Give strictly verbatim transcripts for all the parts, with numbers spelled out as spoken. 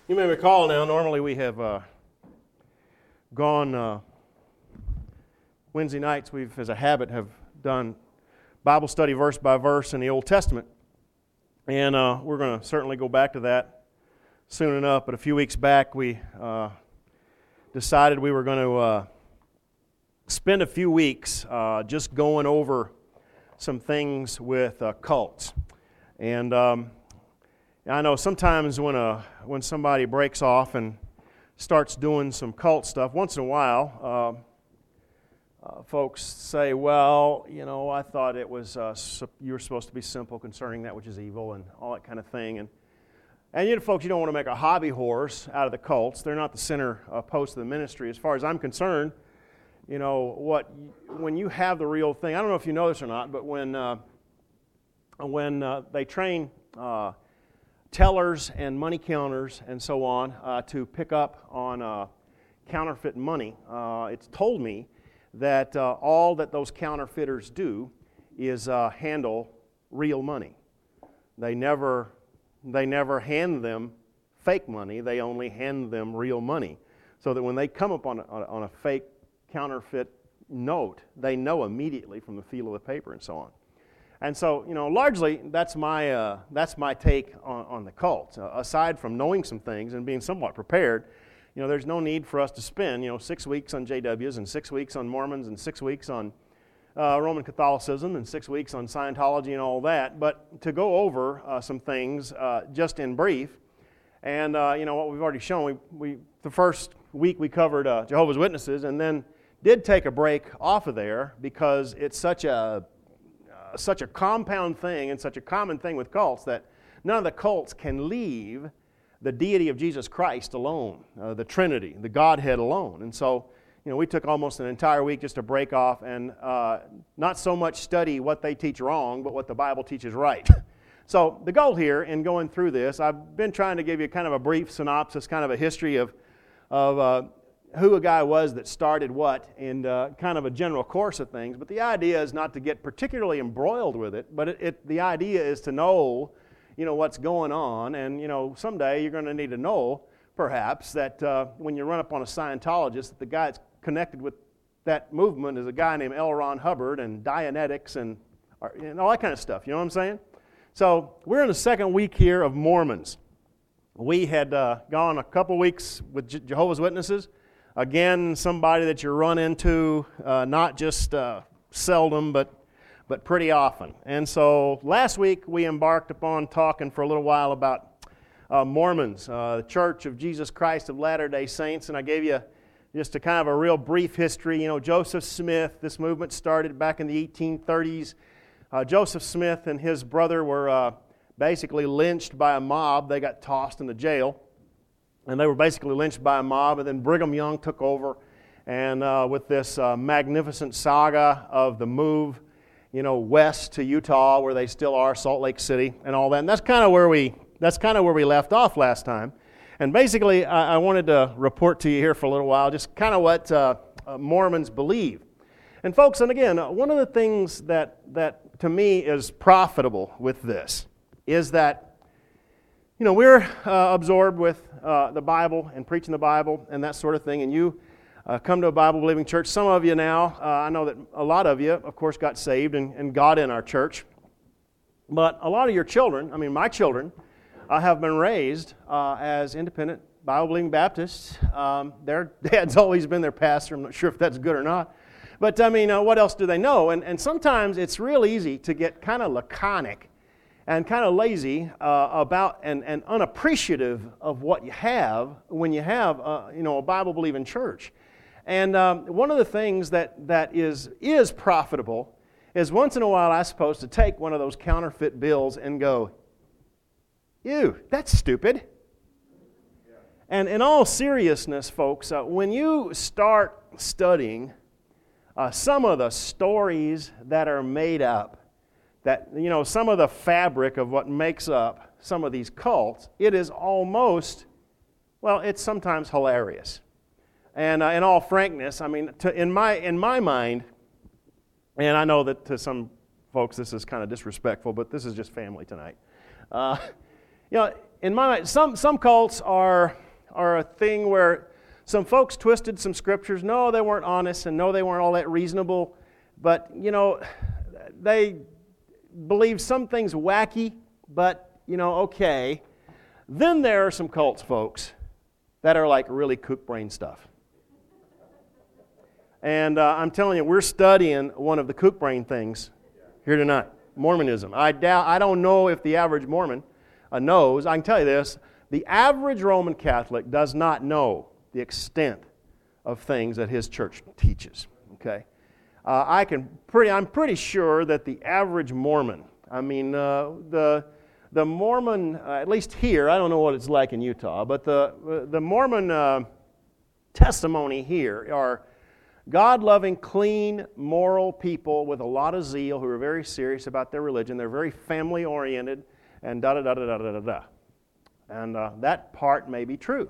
You may recall now, normally we have uh, gone uh, Wednesday nights, we've, as a habit, have done Bible study verse by verse in the Old Testament. And uh, we're going to certainly go back to that soon enough. But a few weeks back, we uh, decided we were going to uh, spend a few weeks uh, just going over some things with uh, cults. And um, I know sometimes when a when somebody breaks off and starts doing some cult stuff, once in a while, uh, uh, folks say, "Well, you know, I thought it was uh, you were supposed to be simple concerning that which is evil," and all that kind of thing. And and you know, folks, you don't want to make a hobby horse out of the cults. They're not the center uh, post of the ministry, as far as I'm concerned. You know what? When you have the real thing, I don't know if you know this or not, but when uh, when uh, they train Uh, tellers and money counters and so on uh, to pick up on uh, counterfeit money, uh, it's told me that uh, all that those counterfeiters do is uh, handle real money. They never, they never hand them fake money. They only hand them real money, so that when they come up on a, on a fake counterfeit note, they know immediately from the feel of the paper and so on. And so, you know, largely that's my uh, that's my take on, on the cult. Uh, aside from knowing some things and being somewhat prepared, you know, there's no need for us to spend, you know, six weeks on J Ws and six weeks on Mormons and six weeks on uh, Roman Catholicism and six weeks on Scientology and all that. But to go over uh, some things uh, just in brief, and uh, you know what we've already shown. We we the first week we covered uh, Jehovah's Witnesses, and then did take a break off of there because it's such a such a compound thing and such a common thing with cults that none of the cults can leave the deity of Jesus Christ alone, uh, the Trinity, the Godhead alone. And so, you know, we took almost an entire week just to break off and uh, not so much study what they teach wrong, but what the Bible teaches right. So the goal here in going through this, I've been trying to give you kind of a brief synopsis, kind of a history of, of uh, who a guy was that started what, and uh, kind of a general course of things. But the idea is not to get particularly embroiled with it, but it, it, the idea is to know, you know, what's going on. And, you know, someday you're going to need to know, perhaps, that uh, when you run up on a Scientologist, that the guy that's connected with that movement is a guy named L. Ron Hubbard and Dianetics and, and all that kind of stuff. You know what I'm saying? So we're in the second week here of Mormons. We had uh, gone a couple weeks with Je- Jehovah's Witnesses. Again, somebody that you run into, uh, not just uh, seldom, but but pretty often. And so last week we embarked upon talking for a little while about uh, Mormons, uh, the Church of Jesus Christ of Latter-day Saints, and I gave you just a kind of a real brief history. You know, Joseph Smith, this movement started back in the eighteen thirties. Uh, Joseph Smith and his brother were uh, basically lynched by a mob. They got tossed into jail. And they were basically lynched by a mob, and then Brigham Young took over, and uh, with this uh, magnificent saga of the move, you know, west to Utah, where they still are, Salt Lake City, and all that. And that's kind of where we that's kind of where we left off last time. And basically, I, I wanted to report to you here for a little while, just kind of what uh, uh, Mormons believe. And folks, and again, uh, one of the things that that to me is profitable with this is that, you know, we're uh, absorbed with uh, the Bible and preaching the Bible and that sort of thing, and you uh, come to a Bible-believing church. Some of you now, uh, I know that a lot of you, of course, got saved and, and got in our church. But a lot of your children, I mean, my children, uh, have been raised uh, as independent Bible-believing Baptists. Um, their dad's always been their pastor. I'm not sure if that's good or not. But, I mean, uh, what else do they know? And, and sometimes it's real easy to get kind of laconic and kind of lazy uh, about and, and unappreciative of what you have when you have uh, you know, a Bible-believing church. And um, one of the things that, that is, is profitable is once in a while I'm supposed to take one of those counterfeit bills and go, ew, that's stupid. Yeah. And in all seriousness, folks, uh, when you start studying uh, some of the stories that are made up, that, you know, some of the fabric of what makes up some of these cults, it is almost, well, it's sometimes hilarious. And uh, in all frankness, I mean, to, in my in my mind, and I know that to some folks this is kind of disrespectful, but this is just family tonight. Uh, you know, in my mind, some, some cults are, are a thing where some folks twisted some scriptures. No, they weren't honest, and no, they weren't all that reasonable. But, you know, they believe some things wacky, but, you know, okay. Then there are some cults, folks, that are like really kook brain stuff. And uh, I'm telling you, we're studying one of the kook brain things here tonight, Mormonism. I doubt, I don't know if the average Mormon uh, knows. I can tell you this, the average Roman Catholic does not know the extent of things that his church teaches, okay? Uh, I can pretty, I'm pretty sure that the average Mormon, I mean, uh, the the Mormon, uh, at least here, I don't know what it's like in Utah, but the the Mormon uh, testimony here are God-loving, clean, moral people with a lot of zeal who are very serious about their religion. They're very family-oriented, and da da da da da da da da. And uh, that part may be true.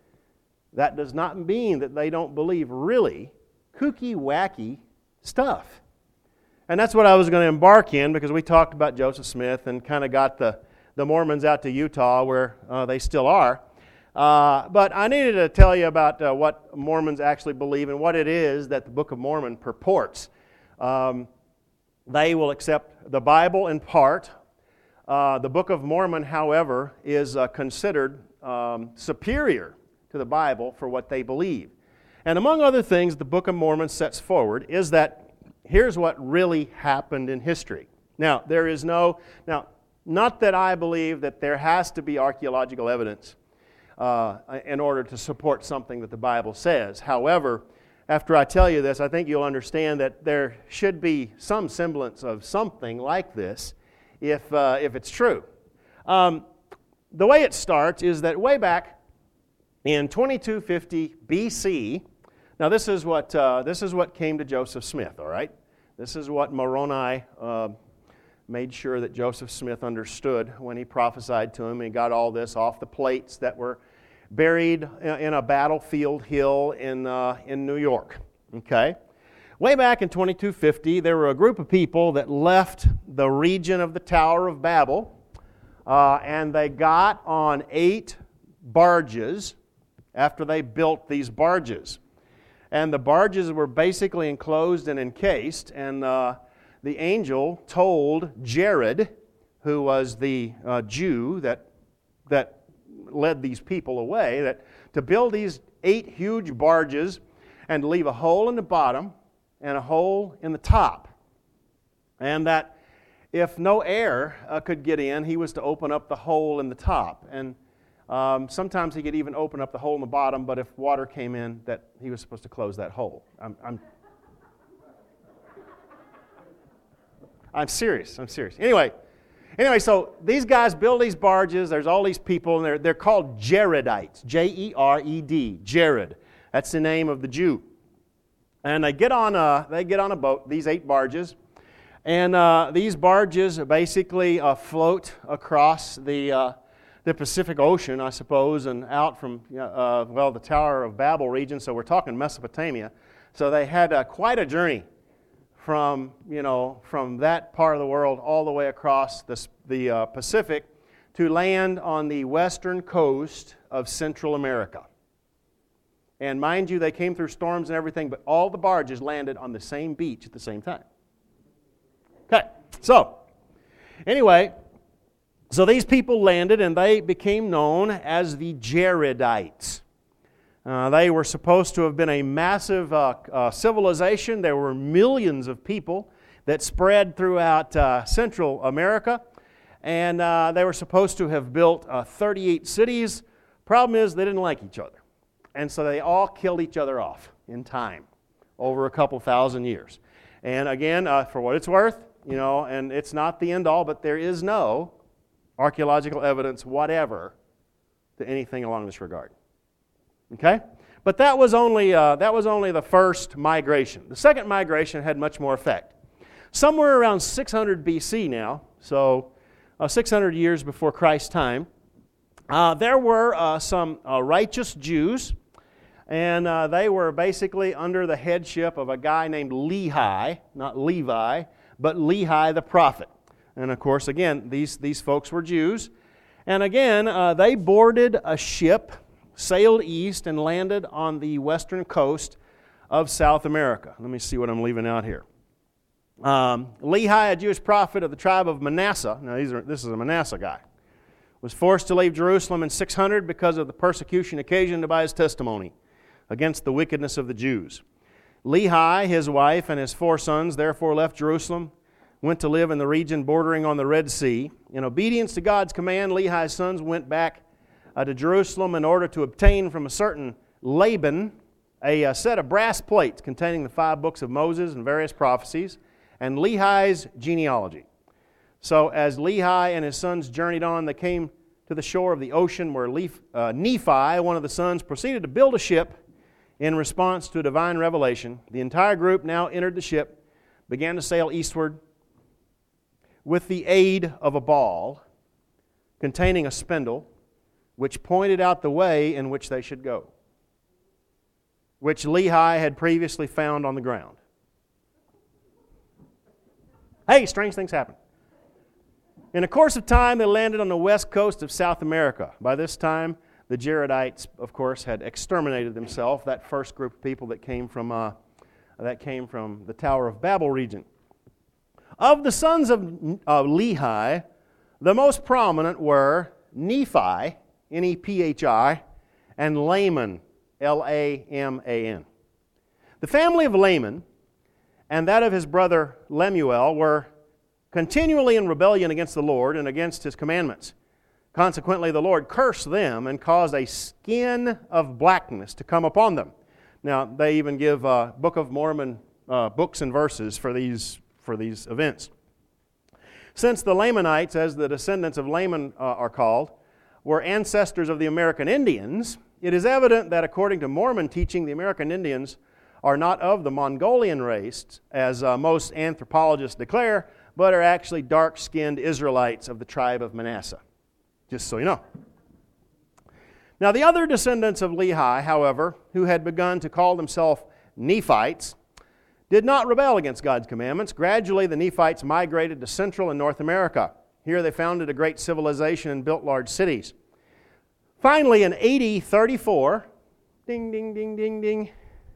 That does not mean that they don't believe really kooky, wacky stuff. And that's what I was going to embark in, because we talked about Joseph Smith and kind of got the, the Mormons out to Utah, where uh, they still are. Uh, but I needed to tell you about uh, what Mormons actually believe and what it is that the Book of Mormon purports. Um, they will accept the Bible in part. Uh, the Book of Mormon, however, is uh, considered um, superior to the Bible for what they believe. And among other things, the Book of Mormon sets forward is that here's what really happened in history. Now, there is no, now, not that I believe that there has to be archaeological evidence uh, in order to support something that the Bible says. However, after I tell you this, I think you'll understand that there should be some semblance of something like this if, uh, if it's true. Um, the way it starts is that way back in twenty-two fifty B C, now this is what uh, this is what came to Joseph Smith, all right? This is what Moroni uh, made sure that Joseph Smith understood when he prophesied to him. He got all this off the plates that were buried in a battlefield hill in, uh, in New York, okay? Way back in twenty-two fifty, there were a group of people that left the region of the Tower of Babel, uh, and they got on eight barges after they built these barges. And the barges were basically enclosed and encased, and uh, the angel told Jared, who was the uh, Jew that, that led these people away, that to build these eight huge barges and leave a hole in the bottom and a hole in the top. And that if no air uh, could get in, he was to open up the hole in the top. And Um, sometimes he could even open up the hole in the bottom, but if water came in, that he was supposed to close that hole. I'm, I'm, I'm serious. I'm serious. Anyway, anyway, so these guys build these barges. There's all these people, and they're they're called Jaredites. J E R E D. Jared. That's the name of the Jew. And they get on a they get on a boat. These eight barges, and uh, these barges basically uh, float across the. Uh, the Pacific Ocean, I suppose, and out from, uh, well, the Tower of Babel region, so we're talking Mesopotamia. So they had uh, quite a journey from, you know, from that part of the world all the way across the, the uh, Pacific to land on the western coast of Central America. And mind you, they came through storms and everything, but all the barges landed on the same beach at the same time. Okay, so, anyway, so these people landed, and they became known as the Jaredites. Uh, they were supposed to have been a massive uh, uh, civilization. There were millions of people that spread throughout uh, Central America, and uh, they were supposed to have built uh, thirty-eight cities. Problem is, they didn't like each other, and so they all killed each other off in time over a couple thousand years. And again, uh, for what it's worth, you know, and it's not the end all, but there is no archaeological evidence whatever to anything along this regard. Okay? But that was only uh, that was only the first migration. The second migration had much more effect. Somewhere around six hundred B C now, so uh, six hundred years before Christ's time, uh, there were uh, some uh, righteous Jews, and uh, they were basically under the headship of a guy named Lehi, not Levi, but Lehi the prophet. And of course, again, these, these folks were Jews. And again, uh, they boarded a ship, sailed east, and landed on the western coast of South America. Let me see what I'm leaving out here. Um, Lehi, a Jewish prophet of the tribe of Manasseh, now these are, this is a Manasseh guy, was forced to leave Jerusalem in six hundred because of the persecution occasioned by his testimony against the wickedness of the Jews. Lehi, his wife, and his four sons therefore left Jerusalem, went to live in the region bordering on the Red Sea. In obedience to God's command, Lehi's sons went back uh, to Jerusalem in order to obtain from a certain Laban a, a set of brass plates containing the five books of Moses and various prophecies, and Lehi's genealogy. So as Lehi and his sons journeyed on, they came to the shore of the ocean where Leph, uh, Nephi, one of the sons, proceeded to build a ship in response to a divine revelation. The entire group now entered the ship, began to sail eastward with the aid of a ball containing a spindle which pointed out the way in which they should go, which Lehi had previously found on the ground. Hey, strange things happen. In the course of time, they landed on the west coast of South America. By this time, the Jaredites, of course, had exterminated themselves, that first group of people that came from uh, that came from the Tower of Babel region. Of the sons of uh, Lehi, the most prominent were Nephi, N E P H I, and Laman, L A M A N. The family of Laman and that of his brother Lemuel were continually in rebellion against the Lord and against His commandments. Consequently, the Lord cursed them and caused a skin of blackness to come upon them. Now, they even give uh, Book of Mormon uh, books and verses for these, for these events. Since the Lamanites, as the descendants of Laman uh, are called, were ancestors of the American Indians, it is evident that according to Mormon teaching, the American Indians are not of the Mongolian race, as uh, most anthropologists declare, but are actually dark-skinned Israelites of the tribe of Manasseh. Just so you know. Now, the other descendants of Lehi, however, who had begun to call themselves Nephites, did not rebel against God's commandments. Gradually, the Nephites migrated to Central and North America. Here they founded a great civilization and built large cities. Finally, in A D thirty-four, ding, ding, ding, ding, ding,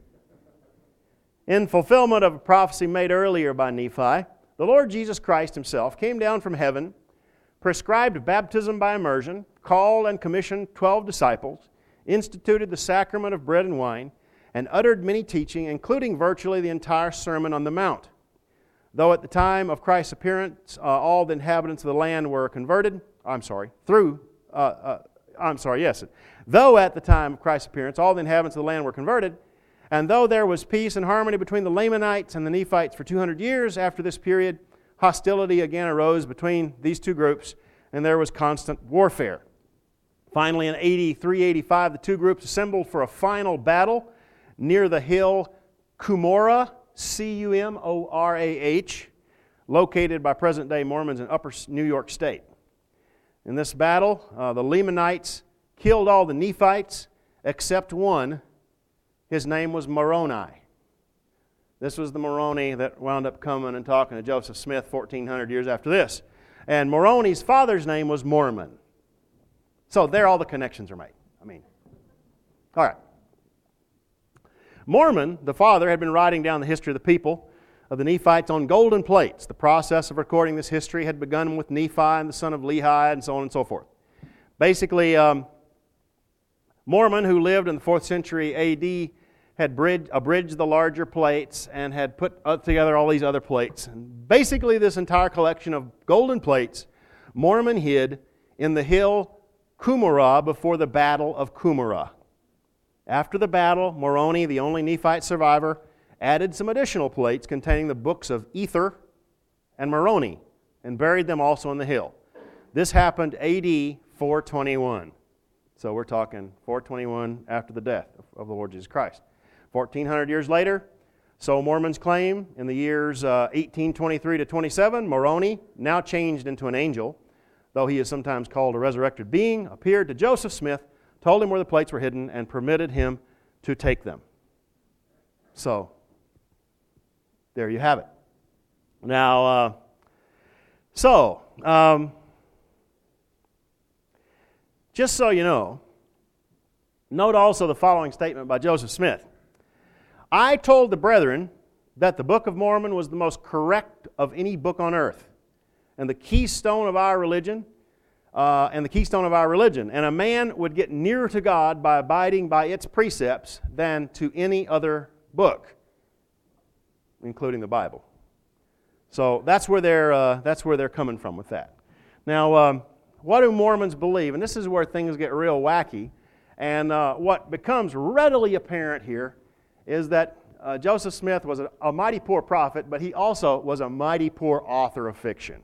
in fulfillment of a prophecy made earlier by Nephi, the Lord Jesus Christ Himself came down from heaven, prescribed baptism by immersion, called and commissioned twelve disciples, instituted the sacrament of bread and wine, and uttered many teaching, including virtually the entire Sermon on the Mount. Though at the time of Christ's appearance, uh, all the inhabitants of the land were converted, I'm sorry, through, uh, uh, I'm sorry, yes. Though at the time of Christ's appearance, all the inhabitants of the land were converted, and though there was peace and harmony between the Lamanites and the Nephites for two hundred years, after this period, hostility again arose between these two groups, and there was constant warfare. Finally, in A D three eighty-five, the two groups assembled for a final battle near the hill Cumorah, C U M O R A H, located by present-day Mormons in Upper New York State. In this battle, uh, the Lamanites killed all the Nephites except one. His name was Moroni. This was the Moroni that wound up coming and talking to Joseph Smith fourteen hundred years after this. And Moroni's father's name was Mormon. So there all the connections are made. I mean, all right. Mormon, the father, had been writing down the history of the people of the Nephites on golden plates. The process of recording this history had begun with Nephi and the son of Lehi and so on and so forth. Basically, um, Mormon, who lived in the fourth century A D, had bridged, abridged the larger plates and had put together all these other plates. And basically, this entire collection of golden plates, Mormon hid in the hill Cumorah before the Battle of Cumorah. After the battle, Moroni, the only Nephite survivor, added some additional plates containing the books of Ether and Moroni and buried them also in the hill. This happened A D four twenty-one. So we're talking four twenty-one after the death of the Lord Jesus Christ. fourteen hundred years later, so Mormons claim, in the years uh, eighteen twenty-three to twenty-seven, Moroni, now changed into an angel, though he is sometimes called a resurrected being, appeared to Joseph Smith, told him where the plates were hidden, and permitted him to take them. So, there you have it. Now, uh, so, um, just so you know, note also the following statement by Joseph Smith. I told the brethren that the Book of Mormon was the most correct of any book on earth, and the keystone of our religion, uh, and the keystone of our religion. And a man would get nearer to God by abiding by its precepts than to any other book, including the Bible. So that's where they're uh, that's where they're coming from with that. Now, um, what do Mormons believe? And this is where things get real wacky. And uh, what becomes readily apparent here is that uh, Joseph Smith was a, a mighty poor prophet, but he also was a mighty poor author of fiction.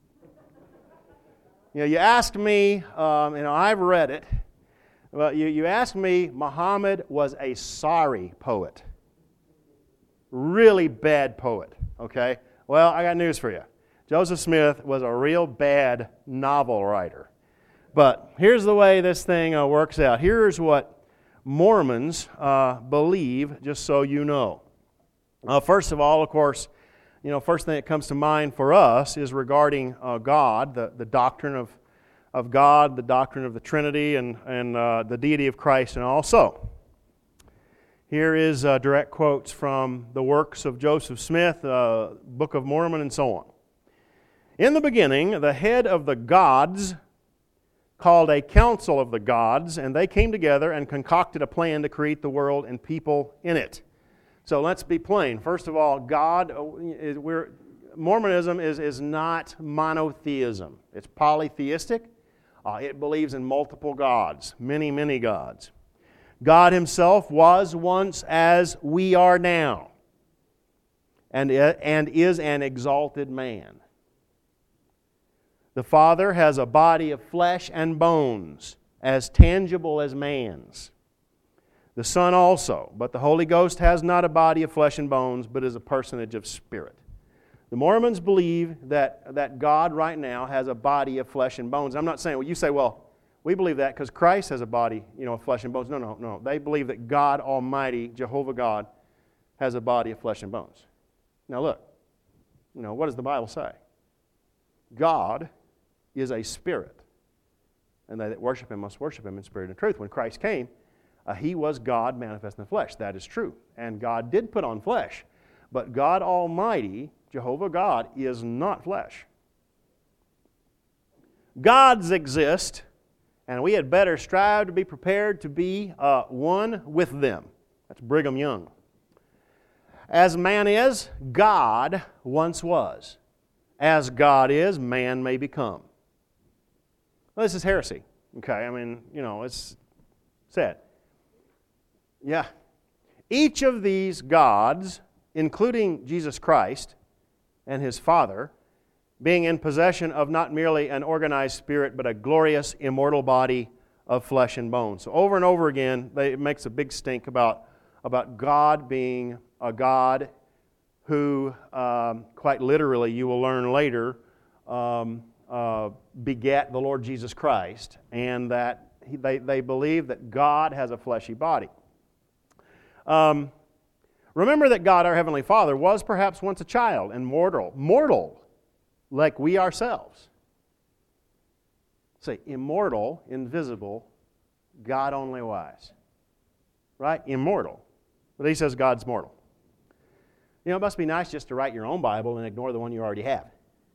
You know, you asked me, um, you know, I've read it. Well, you, you asked me, Muhammad was a sorry poet. Really bad poet, okay? Well, I got news for you. Joseph Smith was a real bad novel writer. But here's the way this thing uh, works out. Here's what Mormons uh, believe, just so you know. Uh, first of all, of course, you know, first thing that comes to mind for us is regarding uh, God, the, the doctrine of, of God, the doctrine of the Trinity, and, and uh, the deity of Christ, and also. Here is uh, direct quotes from the works of Joseph Smith, uh, Book of Mormon, and so on. In the beginning, the head of the gods called a council of the gods, and they came together and concocted a plan to create the world and people in it. So let's be plain. First of all, God, is, we're, Mormonism is, is not monotheism. It's polytheistic. Uh, it believes in multiple gods, many, many gods. God Himself was once as we are now, and, and is an exalted man. The Father has a body of flesh and bones, as tangible as man's. The Son also, but the Holy Ghost has not a body of flesh and bones, but is a personage of spirit. The Mormons believe that, that God right now has a body of flesh and bones. I'm not saying, well, you say, well, we believe that because Christ has a body, you know, of flesh and bones. No, no, no. They believe that God Almighty, Jehovah God, has a body of flesh and bones. Now look, you know, what does the Bible say? God is a spirit, and they that worship Him must worship Him in spirit and truth. When Christ came, uh, He was God manifest in the flesh. That is true. And God did put on flesh. But God Almighty, Jehovah God, is not flesh. Gods exist, and we had better strive to be prepared to be uh, one with them. That's Brigham Young. As man is, God once was. As God is, man may become. Well, this is heresy. Okay, I mean, you know, it's said. Yeah. Each of these gods, including Jesus Christ and His Father, being in possession of not merely an organized spirit, but a glorious, immortal body of flesh and bone. So over and over again, they, it makes a big stink about, about God being a God who, um, quite literally, you will learn later, um, uh, begat the Lord Jesus Christ, and that he, they, they believe that God has a fleshy body. Um, remember that God, our Heavenly Father, was perhaps once a child and mortal, mortal, like we ourselves. Say, immortal, invisible, God only wise. Right? Immortal. But He says God's mortal. You know, it must be nice just to write your own Bible and ignore the one you already have.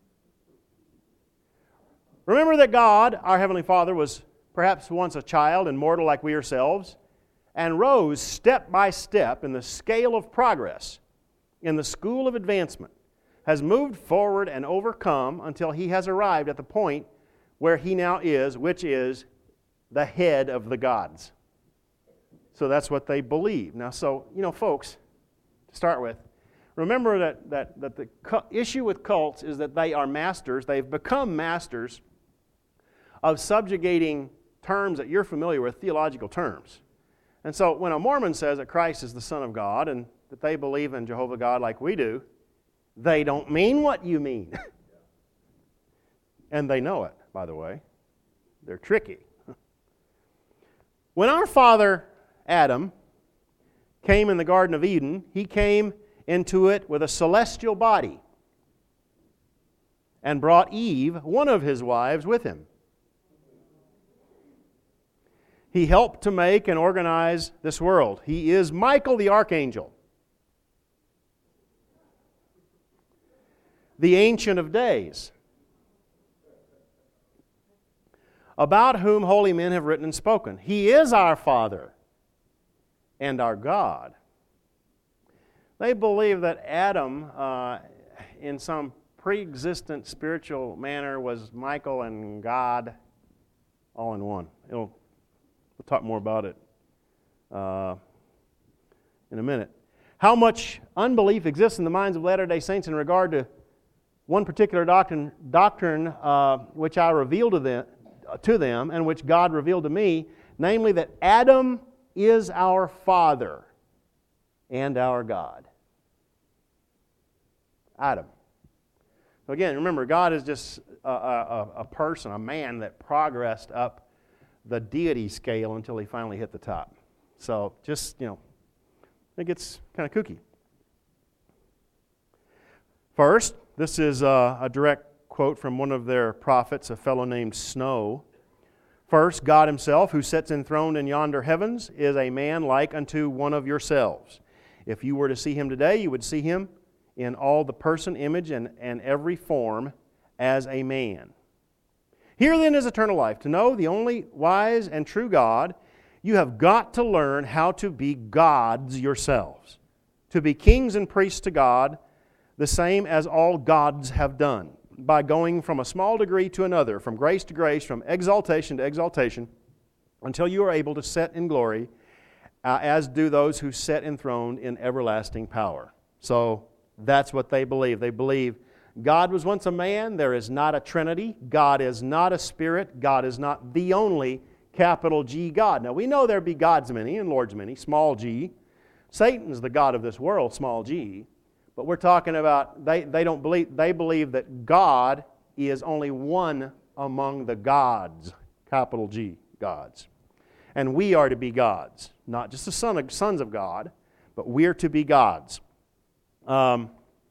Remember that God, our Heavenly Father, was perhaps once a child and mortal like we ourselves, and rose step by step in the scale of progress, in the school of advancement, has moved forward and overcome until He has arrived at the point where He now is, which is the head of the gods. So that's what they believe. Now, so, you know, folks, to start with, remember that, that, that the cu- issue with cults is that they are masters. They've become masters of subjugating terms that you're familiar with, theological terms. And so when a Mormon says that Christ is the Son of God and that they believe in Jehovah God like we do, they don't mean what you mean. And they know it, by the way. They're tricky. When our father Adam came in the Garden of Eden, he came into it with a celestial body and brought Eve, one of his wives, with him. He helped to make and organize this world. He is Michael the Archangel, the Ancient of Days, about whom holy men have written and spoken. He is our Father and our God. They believe that Adam, uh, in some pre-existent spiritual manner, was Michael and God all in one. It'll, we'll talk more about it uh, in a minute. How much unbelief exists in the minds of Latter-day Saints in regard to one particular doctrine, doctrine uh, which I revealed to them, to them and which God revealed to me, namely that Adam is our Father and our God. Adam. So again, remember, God is just a, a, a person, a man that progressed up the deity scale until he finally hit the top. So just, you know, it gets kind of kooky. First, this is a, a direct quote from one of their prophets, a fellow named Snow. First, God himself, who sits enthroned in yonder heavens, is a man like unto one of yourselves. If you were to see him today, you would see him in all the person, image, and, and every form as a man. Here then is eternal life, to know the only wise and true God. You have got to learn how to be gods yourselves, to be kings and priests to God, the same as all gods have done, by going from a small degree to another, from grace to grace, from exaltation to exaltation, until you are able to sit in glory, uh, as do those who sit enthroned in everlasting power. So that's what they believe. They believe God was once a man. There is not a Trinity. God is not a spirit. God is not the only capital G God. Now we know there be gods many and lords many, small g. Satan's the god of this world, small g. But we're talking about, they, they don't believe, they believe that God is only one among the gods, capital G, gods. And we are to be gods, not just the son of, sons of God, but we're to be gods. Um,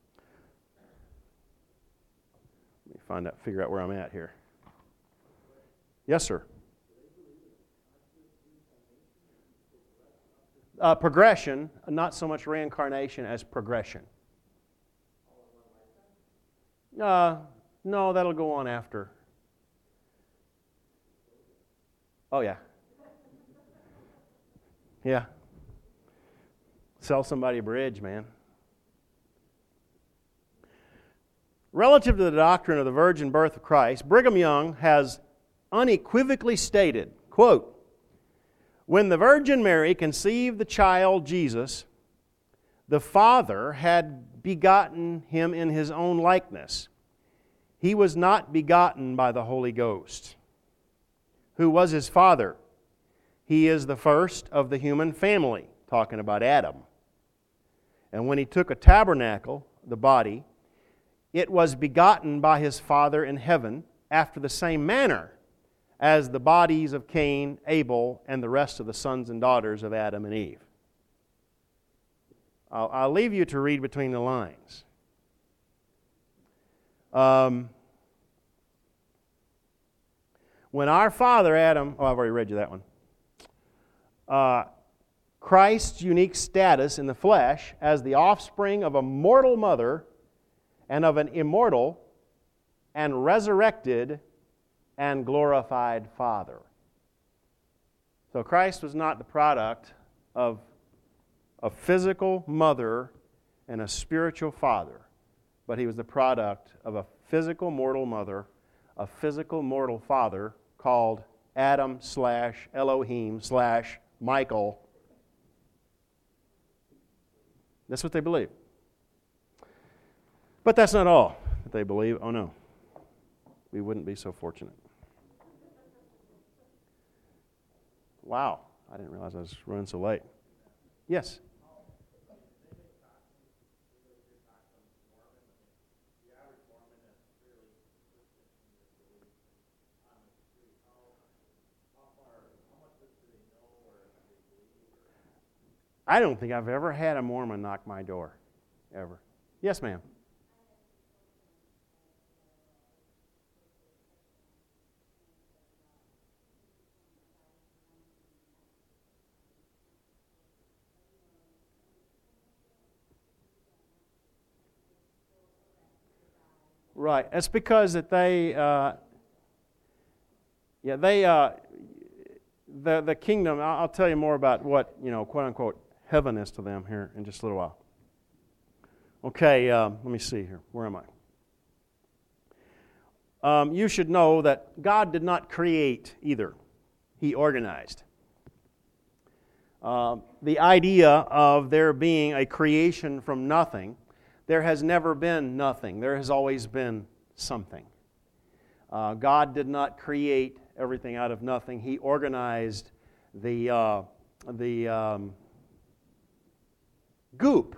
let me find out, figure out where I'm at here. Yes, sir. Uh, progression, not so much reincarnation as progression. Uh, no, that'll go on after. Oh, yeah. Yeah. Sell somebody a bridge, man. Relative to the doctrine of the virgin birth of Christ, Brigham Young has unequivocally stated, quote, when the Virgin Mary conceived the child Jesus, the Father had begotten him in his own likeness. He was not begotten by the Holy Ghost. Who was his father? He is the first of the human family, talking about Adam. And when he took a tabernacle, the body, it was begotten by his Father in heaven after the same manner as the bodies of Cain, Abel, and the rest of the sons and daughters of Adam and Eve. I'll, I'll leave you to read between the lines. Um, when our father Adam, oh, I've already read you that one. Uh, Christ's unique status in the flesh as the offspring of a mortal mother and of an immortal and resurrected and glorified Father. So Christ was not the product of a physical mother and a spiritual father, but he was the product of a physical mortal mother, a physical mortal father called Adam slash Elohim slash Michael. That's what they believe. But that's not all that they believe. Oh no, we wouldn't be so fortunate. Wow, I didn't realize I was running so late. Yes? I don't think I've ever had a Mormon knock my door, ever. Yes, ma'am. Right. It's because that they, uh, yeah, they, uh, the the kingdom. I'll tell you more about what, you know, quote unquote heaven is to them here in just a little while. Okay. Um, let me see here. Where am I? Um, you should know that God did not create either. He organized. Uh, the idea of there being a creation from nothing, there has never been nothing. There has always been something. Uh, God did not create everything out of nothing. He organized the, uh, the um, goop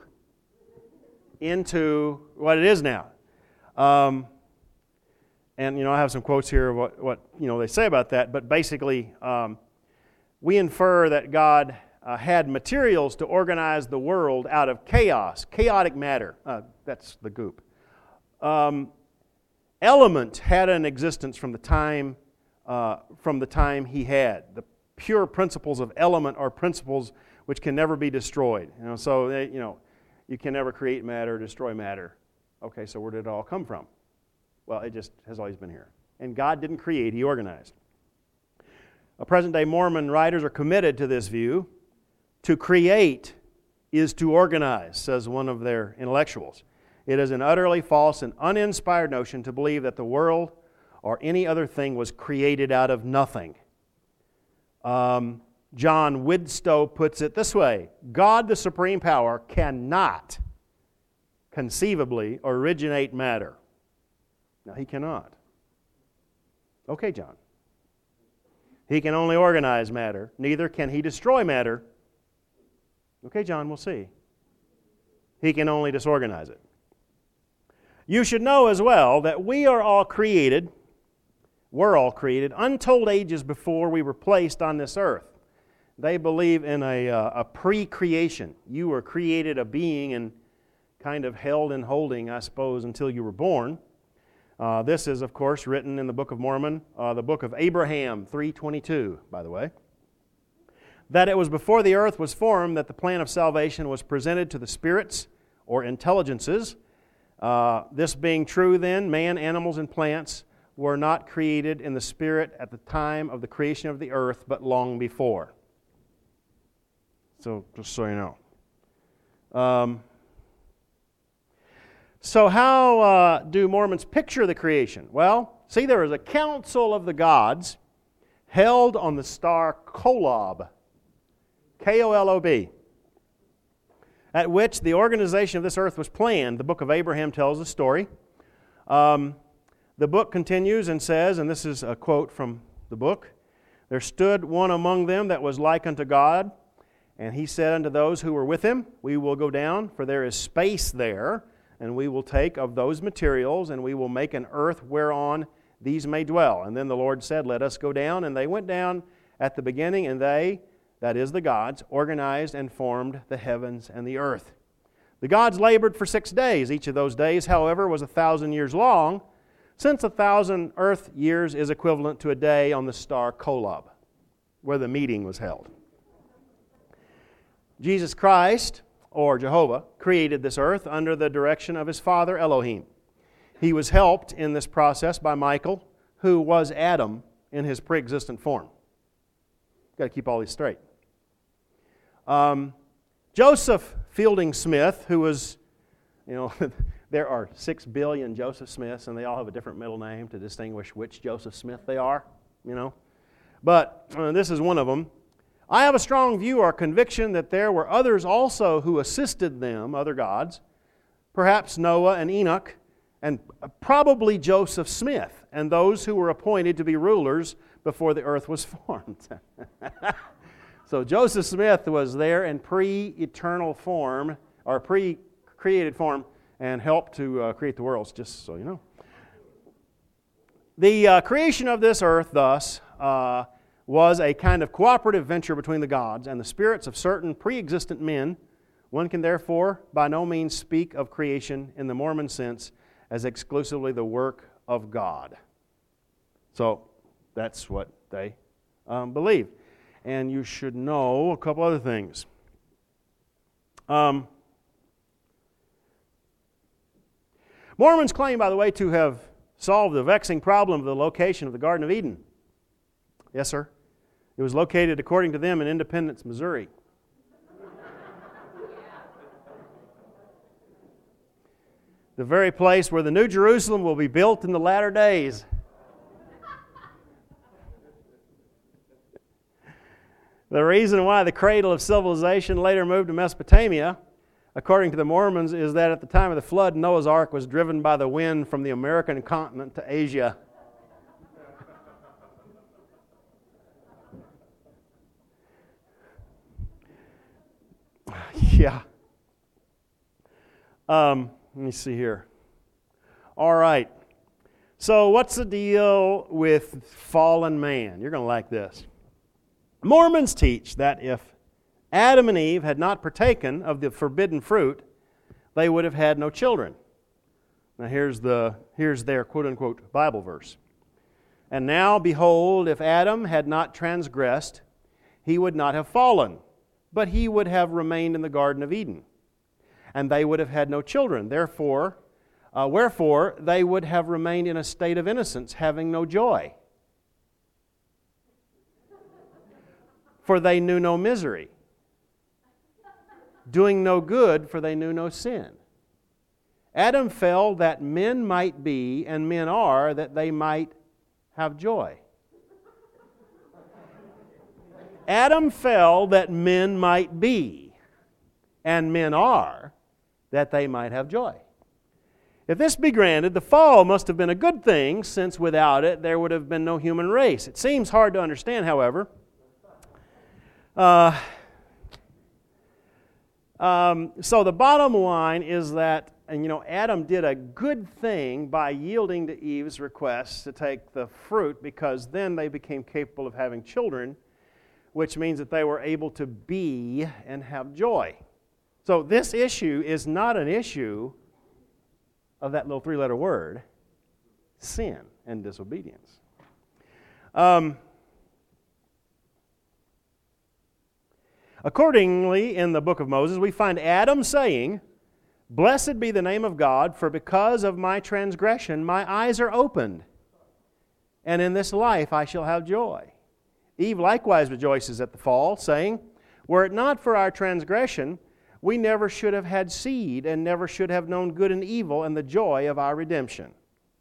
into what it is now. Um, and, you know, I have some quotes here of what, what you know, they say about that, but basically um, we infer that God Uh, had materials to organize the world out of chaos, chaotic matter. Uh, that's the goop. Um, element had an existence from the time uh, from the time he had. The pure principles of element are principles which can never be destroyed. You know, so they, you know, you can never create matter, destroy matter. Okay, so where did it all come from? Well, it just has always been here. And God didn't create; He organized. Uh, present-day Mormon writers are committed to this view. To create is to organize, says one of their intellectuals. It is an utterly false and uninspired notion to believe that the world or any other thing was created out of nothing. Um, John Widstow puts it this way: God, the supreme power, cannot conceivably originate matter. Now, He cannot. Okay, John. He can only organize matter. Neither can He destroy matter. Okay, John, we'll see. He can only disorganize it. You should know as well that we are all created, we're all created, untold ages before we were placed on this earth. They believe in a, uh, a pre-creation. You were created a being and kind of held in holding, I suppose, until you were born. Uh, this is, of course, written in the Book of Mormon, uh, the book of Abraham, three twenty-two, by the way. That it was before the earth was formed that the plan of salvation was presented to the spirits or intelligences. Uh, this being true then, man, animals, and plants were not created in the spirit at the time of the creation of the earth, but long before. So, just so you know. Um, so how uh, do Mormons picture the creation? Well, see, there is a council of the gods held on the star Kolob. K O L O B, at which the organization of this earth was planned. The book of Abraham tells the story. Um, the book continues and says, and this is a quote from the book, "There stood one among them that was like unto God, and he said unto those who were with him, We will go down, for there is space there, and we will take of those materials, and we will make an earth whereon these may dwell. And then the Lord said, Let us go down. And they went down at the beginning, and they, that is the gods, organized and formed the heavens and the earth. The gods labored for six days. Each of those days, however, was a thousand years long, since a thousand earth years is equivalent to a day on the star Kolob, where the meeting was held. Jesus Christ, or Jehovah, created this earth under the direction of His Father Elohim. He was helped in this process by Michael, who was Adam in his pre-existent form. Got to keep all these straight. Um, Joseph Fielding Smith, who was, you know, there are six billion Joseph Smiths, and they all have a different middle name to distinguish which Joseph Smith they are, you know. But uh, this is one of them. I have a strong view or conviction that there were others also who assisted them, other gods, perhaps Noah and Enoch, and probably Joseph Smith, and those who were appointed to be rulers before the earth was formed. So Joseph Smith was there in pre-eternal form, or pre-created form, and helped to uh, create the worlds, just so you know. The uh, creation of this earth, thus, uh, was a kind of cooperative venture between the gods and the spirits of certain pre-existent men. One can therefore by no means speak of creation in the Mormon sense as exclusively the work of God. So that's what they um, believe. And you should know a couple other things. Um, Mormons claim, by the way, to have solved the vexing problem of the location of the Garden of Eden. Yes, sir. It was located, according to them, in Independence, Missouri. The very place where the New Jerusalem will be built in the latter days. The reason why the cradle of civilization later moved to Mesopotamia, according to the Mormons, is that at the time of the flood, Noah's Ark was driven by the wind from the American continent to Asia. Yeah. Um, let me see here. All right. So what's the deal with fallen man? You're going to like this. Mormons teach that if Adam and Eve had not partaken of the forbidden fruit, they would have had no children. Now here's the here's their quote-unquote Bible verse. And now, behold, if Adam had not transgressed, he would not have fallen, but he would have remained in the Garden of Eden. And they would have had no children. Therefore, uh, wherefore, they would have remained in a state of innocence, having no joy. For they knew no misery. Doing no good, for they knew no sin. Adam fell that men might be, and men are, that they might have joy. Adam fell that men might be, and men are, that they might have joy. If this be granted, the fall must have been a good thing, since without it there would have been no human race. It seems hard to understand, however. Uh, um, so the bottom line is that, and you know, Adam did a good thing by yielding to Eve's request to take the fruit, because then they became capable of having children, which means that they were able to be and have joy. So this issue is not an issue of that little three-letter word, sin and disobedience. Um, accordingly, in the book of Moses, we find Adam saying, "Blessed be the name of God, for because of my transgression my eyes are opened, and in this life I shall have joy." Eve likewise rejoices at the fall, saying, "Were it not for our transgression, we never should have had seed, and never should have known good and evil, and the joy of our redemption."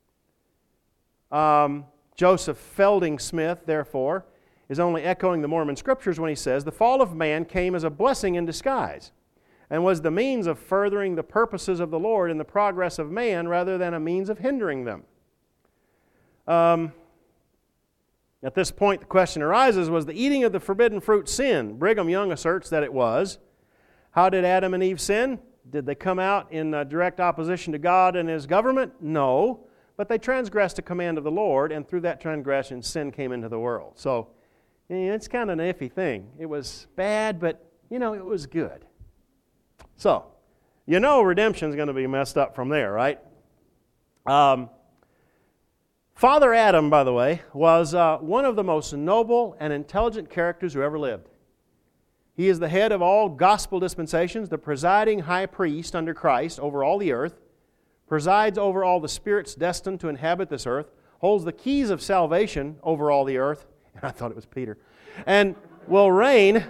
Um, Joseph Felding Smith, therefore, is only echoing the Mormon Scriptures when he says, "The fall of man came as a blessing in disguise, and was the means of furthering the purposes of the Lord in the progress of man, rather than a means of hindering them." Um, at this point, the question arises, was the eating of the forbidden fruit sin? Brigham Young asserts that it was. How did Adam and Eve sin? Did they come out in uh, direct opposition to God and His government? No. But they transgressed the command of the Lord, and through that transgression, sin came into the world. So, you know, it's kind of an iffy thing. It was bad, but, you know, it was good. So, you know redemption's going to be messed up from there, right? Um, Father Adam, by the way, was uh, one of the most noble and intelligent characters who ever lived. He is the head of all gospel dispensations, the presiding high priest under Christ over all the earth, presides over all the spirits destined to inhabit this earth, holds the keys of salvation over all the earth, and I thought it was Peter, and will reign,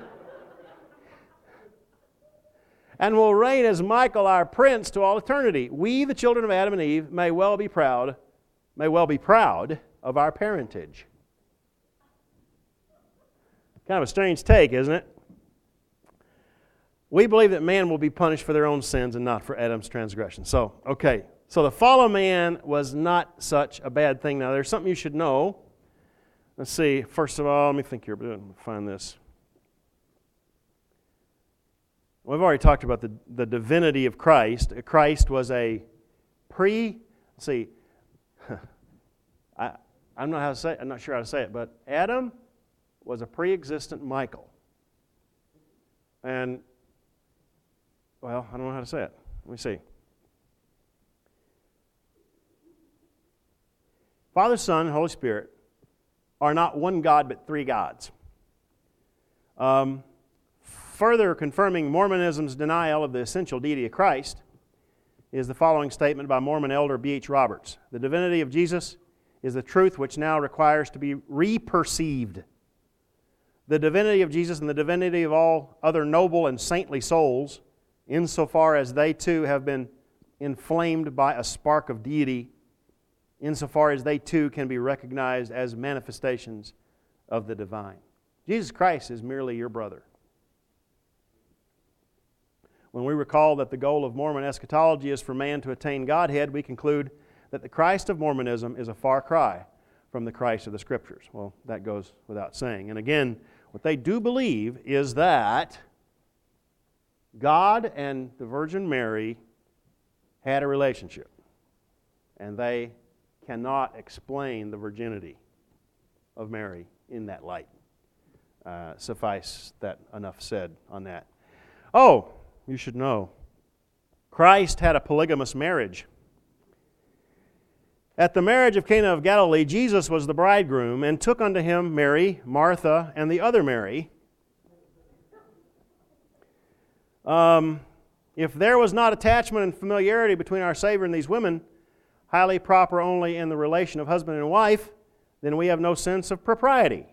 and will reign as Michael, our prince, to all eternity. We, the children of Adam and Eve, may well be proud, may well be proud of our parentage. Kind of a strange take, isn't it? We believe that man will be punished for their own sins and not for Adam's transgression. So, okay. So the fall of man was not such a bad thing. Now, there's something you should know. Let's see. First of all, let me think here. Let me find this. We've already talked about the, the divinity of Christ. Christ was a pre... Let's see. I, I'm not how to say. I'm not sure how to say it, but Adam was a pre-existent Michael. And... Well, I don't know how to say it. Let me see. Father, Son, and Holy Spirit are not one God, but three gods. Um, further confirming Mormonism's denial of the essential deity of Christ, is the following statement by Mormon elder B H Roberts. The divinity of Jesus is the truth which now requires to be re-perceived. The divinity of Jesus and the divinity of all other noble and saintly souls, insofar as they too have been inflamed by a spark of deity, insofar as they too can be recognized as manifestations of the divine. Jesus Christ is merely your brother. When we recall that the goal of Mormon eschatology is for man to attain Godhead, we conclude that the Christ of Mormonism is a far cry from the Christ of the Scriptures. Well, that goes without saying. And again, what they do believe is that God and the Virgin Mary had a relationship, and they cannot explain the virginity of Mary in that light. Uh, suffice that enough said on that. Oh, you should know, Christ had a polygamous marriage. At the marriage of Cana of Galilee, Jesus was the bridegroom and took unto him Mary, Martha, and the other Mary. Um, if there was not attachment and familiarity between our Savior and these women, highly proper only in the relation of husband and wife, then we have no sense of propriety.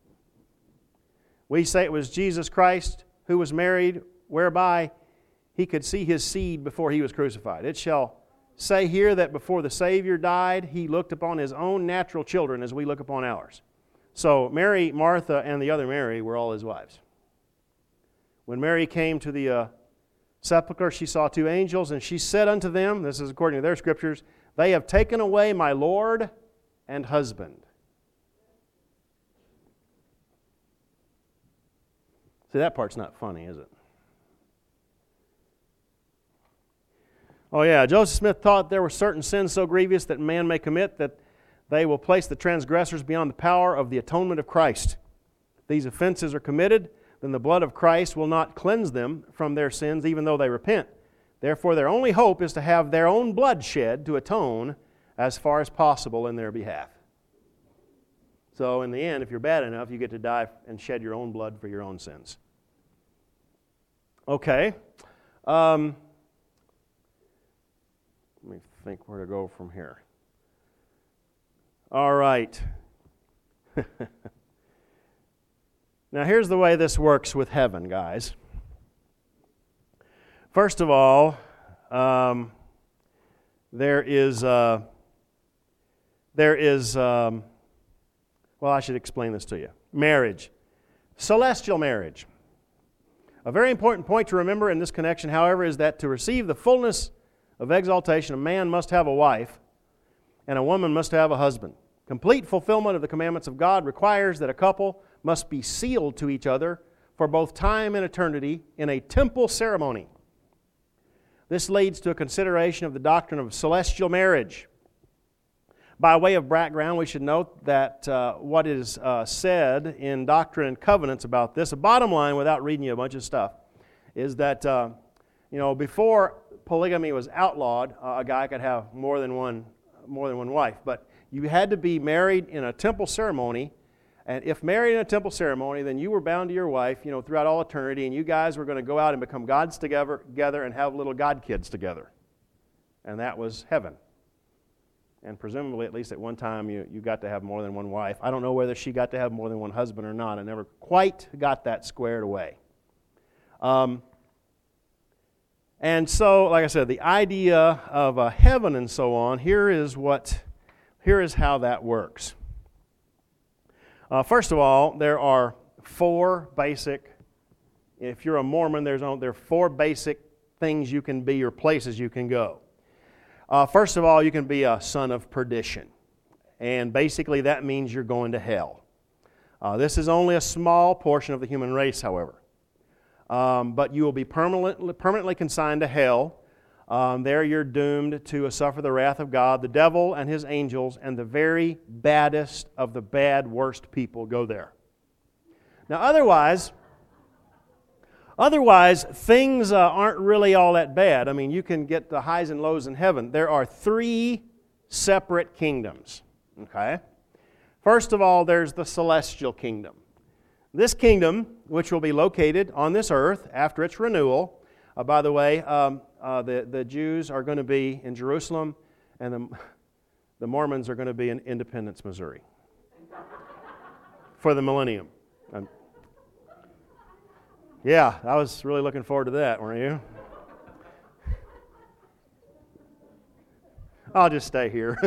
We say it was Jesus Christ who was married, whereby he could see his seed before he was crucified. It shall say here that before the Savior died, he looked upon his own natural children as we look upon ours. So Mary, Martha, and the other Mary were all his wives. When Mary came to the uh, sepulchre, she saw two angels, and she said unto them, this is according to their scriptures, they have taken away my Lord and husband. See, that part's not funny, is it? Oh yeah, Joseph Smith taught there were certain sins so grievous that man may commit that they will place the transgressors beyond the power of the atonement of Christ. If these offenses are committed, then the blood of Christ will not cleanse them from their sins even though they repent. Therefore, their only hope is to have their own blood shed to atone as far as possible in their behalf. So in the end, if you're bad enough, you get to die and shed your own blood for your own sins. Okay. Um, let me think where to go from here. All right. Now here's the way this works with heaven, guys. First of all, um, there is, uh, there is, um, well, I should explain this to you. Marriage. Celestial marriage. A very important point to remember in this connection, however, is that to receive the fullness of exaltation, a man must have a wife, and a woman must have a husband. Complete fulfillment of the commandments of God requires that a couple must be sealed to each other for both time and eternity in a temple ceremony. This leads to a consideration of the doctrine of celestial marriage. By way of background, we should note that uh, what is uh, said in Doctrine and Covenants about this, the bottom line, without reading you a bunch of stuff, is that uh, you know before polygamy was outlawed, uh, a guy could have more than one more than one wife, but you had to be married in a temple ceremony. And if married in a temple ceremony, then you were bound to your wife, you know, throughout all eternity, and you guys were going to go out and become gods together, together and have little god kids together. And that was heaven. And presumably, at least at one time, you, you got to have more than one wife. I don't know whether she got to have more than one husband or not. I never quite got that squared away. Um, and so, like I said, the idea of a heaven and so on, here is what, here is how that works. Uh, first of all, there are four basic, if you're a Mormon, there's there are four basic things you can be or places you can go. Uh, first of all, you can be a son of perdition. And basically that means you're going to hell. Uh, this is only a small portion of the human race, however. Um, but you will be permanently, permanently consigned to hell. Um, there you're doomed to suffer the wrath of God. The devil and his angels and the very baddest of the bad, worst people go there. Now otherwise, otherwise things uh, aren't really all that bad. I mean, you can get the highs and lows in heaven. There are three separate kingdoms. Okay? First of all, there's the celestial kingdom. This kingdom, which will be located on this earth after its renewal, uh, by the way, um, uh, the, the Jews are going to be in Jerusalem, and the, the Mormons are going to be in Independence, Missouri for the millennium. Um, yeah, I was really looking forward to that, weren't you? I'll just stay here.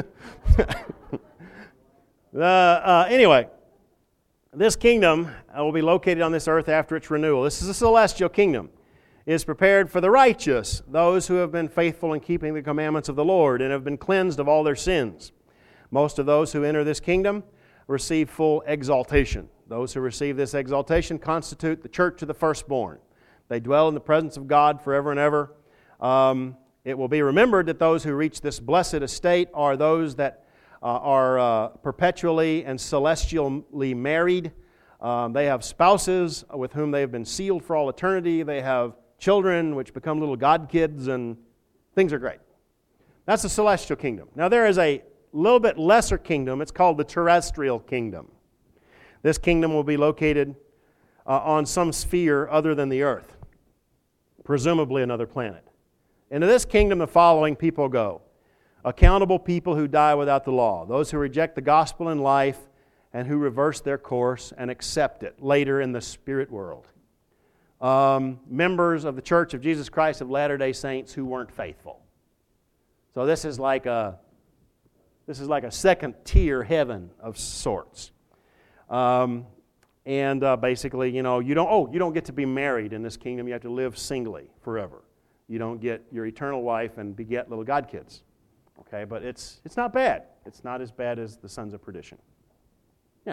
uh, uh, anyway, this kingdom will be located on this earth after its renewal. This is a celestial kingdom. It is prepared for the righteous, those who have been faithful in keeping the commandments of the Lord and have been cleansed of all their sins. Most of those who enter this kingdom receive full exaltation. Those who receive this exaltation constitute the church of the firstborn. They dwell in the presence of God forever and ever. Um, it will be remembered that those who reach this blessed estate are those that uh, are uh, perpetually and celestially married. Um, they have spouses with whom they have been sealed for all eternity. They have children which become little God kids, and things are great. That's the celestial kingdom. Now there is a little bit lesser kingdom. It's called the terrestrial kingdom. This kingdom will be located uh, on some sphere other than the earth, presumably another planet. Into this kingdom the following people go: accountable people who die without the law, those who reject the gospel in life and who reverse their course and accept it later in the spirit world. Um, members of the Church of Jesus Christ of Latter-day Saints who weren't faithful. So this is like a this is like a second tier heaven of sorts. Um, and uh, basically, you know, you don't oh you don't get to be married in this kingdom. You have to live singly forever. You don't get your eternal wife and beget little God kids. Okay, but it's it's not bad. It's not as bad as the sons of perdition. Yeah.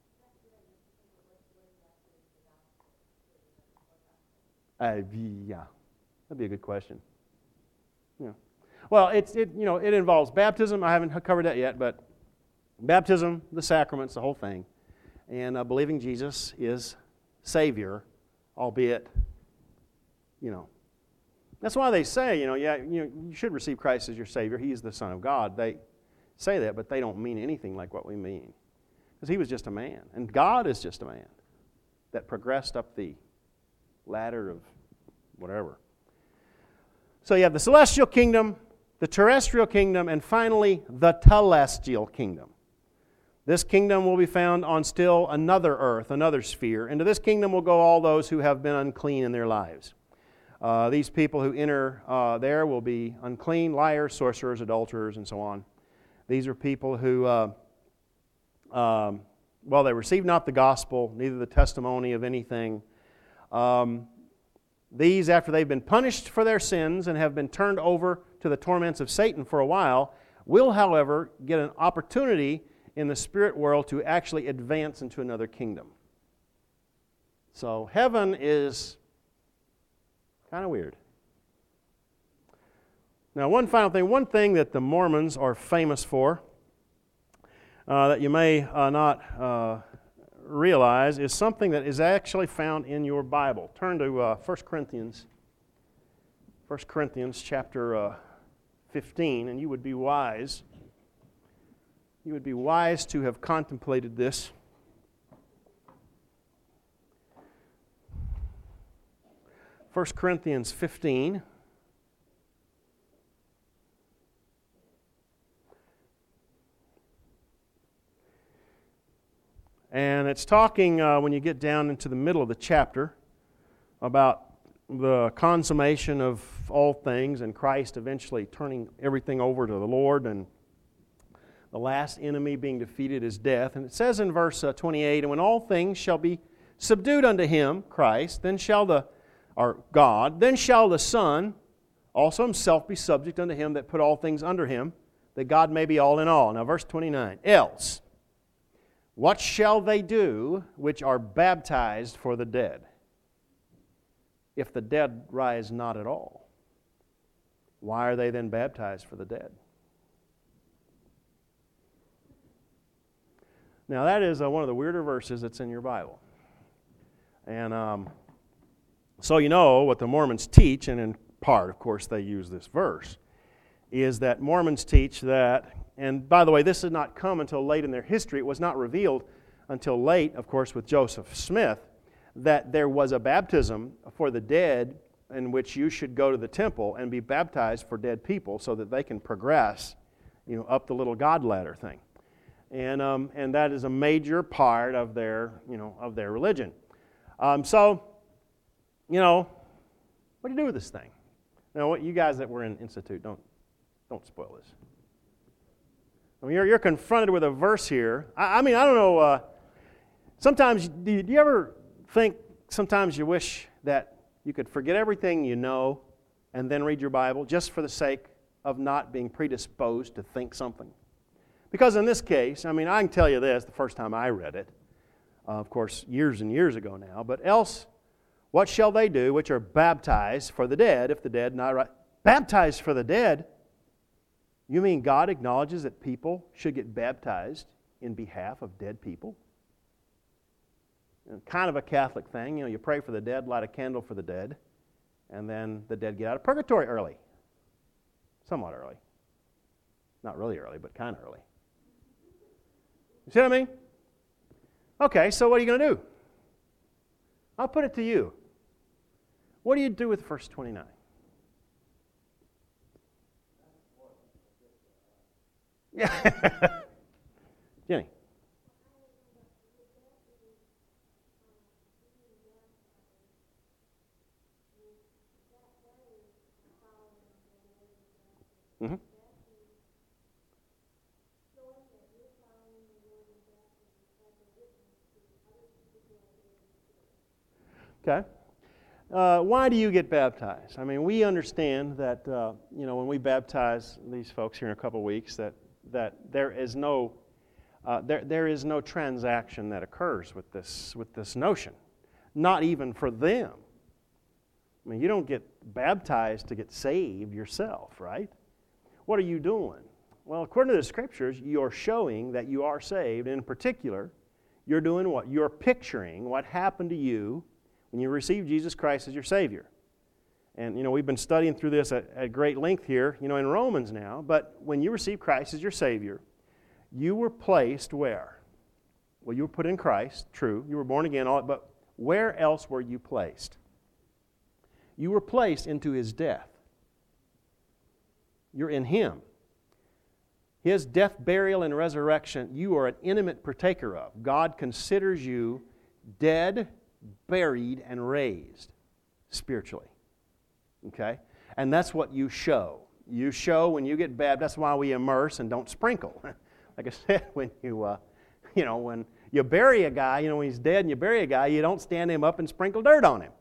Uh, yeah, that'd be a good question. Yeah. Well, it's it you know it involves baptism. I haven't covered that yet, but baptism, the sacraments, the whole thing, and uh, believing Jesus is Savior, albeit, you know. That's why they say, you know, yeah, you know, you should receive Christ as your Savior. He is the Son of God. They say that, but they don't mean anything like what we mean. Because He was just a man. And God is just a man that progressed up the ladder of whatever. So you have the celestial kingdom, the terrestrial kingdom, and finally the telestial kingdom. This kingdom will be found on still another earth, another sphere. Into this kingdom will go all those who have been unclean in their lives. Uh, these people who enter uh, there will be unclean, liars, sorcerers, adulterers, and so on. These are people who, uh, um, well, they receive not the gospel, neither the testimony of anything. Um, these, after they've been punished for their sins and have been turned over to the torments of Satan for a while, will, however, get an opportunity in the spirit world to actually advance into another kingdom. So heaven is kind of weird. Now, one final thing, one thing that the Mormons are famous for uh, that you may uh, not uh, realize is something that is actually found in your Bible. Turn to uh, First Corinthians, First Corinthians chapter uh, fifteen, and you would be wise. You would be wise to have contemplated this. First Corinthians fifteen. And it's talking, uh, when you get down into the middle of the chapter, about the consummation of all things and Christ eventually turning everything over to the Lord and the last enemy being defeated is death. And it says in verse uh, twenty-eight, "And when all things shall be subdued unto Him," Christ, "then shall the or God, then shall the Son also Himself be subject unto Him that put all things under Him, that God may be all in all." Now verse twenty-nine, "Else, what shall they do which are baptized for the dead, if the dead rise not at all? Why are they then baptized for the dead?" Now that is uh, one of the weirder verses that's in your Bible. And um, so you know what the Mormons teach, and in part, of course, they use this verse, is that Mormons teach that, and by the way, this did not come until late in their history. It was not revealed until late, of course, with Joseph Smith, that there was a baptism for the dead in which you should go to the temple and be baptized for dead people so that they can progress, you know, up the little God ladder thing. And um, and that is a major part of their, you know, of their religion. Um, so, you know, what do you do with this thing? Now, what you guys that were in Institute, don't don't spoil this. I mean, you're you're confronted with a verse here. I, I mean, I don't know. Uh, sometimes, do you, do you ever think? Sometimes you wish that you could forget everything you know and then read your Bible just for the sake of not being predisposed to think something. Because in this case, I mean, I can tell you this, the first time I read it, uh, of course, years and years ago now, but else, what shall they do which are baptized for the dead, if the dead not right? Baptized for the dead? You mean God acknowledges that people should get baptized in behalf of dead people? Kind of a Catholic thing. You know, you pray for the dead, light a candle for the dead, and then the dead get out of purgatory early. Somewhat early. Not really early, but kind of early. You see what I mean? Okay, so what are you going to do? I'll put it to you. What do you do with verse twenty-nine? Yeah. Jenny. Mm-hmm. Okay. Uh, why do you get baptized? I mean, we understand that, uh, you know, when we baptize these folks here in a couple of weeks, that, that there is no uh, there there is no transaction that occurs with this with this notion, not even for them. I mean, you don't get baptized to get saved yourself, right? What are you doing? Well, according to the Scriptures, you're showing that you are saved. In particular, you're doing what? You're picturing what happened to you when you received Jesus Christ as your Savior. And, you know, we've been studying through this at, at great length here, you know, in Romans now. But when you received Christ as your Savior, you were placed where? Well, you were put in Christ, true. You were born again, all, but where else were you placed? You were placed into His death. You're in Him. His death, burial, and resurrection, you are an intimate partaker of. God considers you dead, buried, and raised spiritually. Okay? And that's what you show. You show when you get baptized. That's why we immerse and don't sprinkle. Like I said, when you, uh, you know, when you bury a guy, you know, when he's dead and you bury a guy, you don't stand him up and sprinkle dirt on him.